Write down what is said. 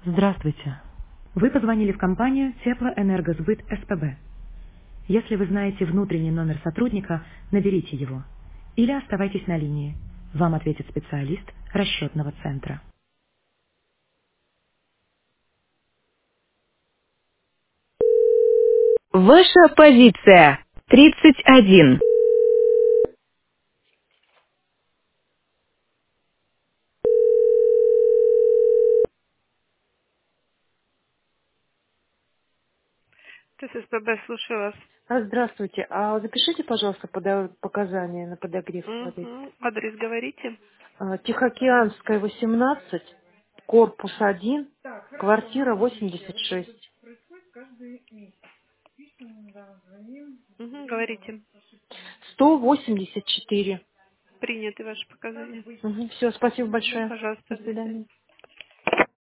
Здравствуйте. Вы позвонили в компанию Теплоэнергосбыт СПБ. Если вы знаете внутренний номер сотрудника, наберите его. Или оставайтесь на линии. Вам ответит специалист расчетного центра. Ваша позиция 31. ТССПБ, слушаю вас. Здравствуйте. Запишите, пожалуйста, показания на подогрев воды. Адрес говорите. Тихоокеанская, 18, корпус 1, квартира 86. Говорите. 184. Приняты ваши показания. Все, спасибо большое. До Пожалуйста, до свидания. свидания.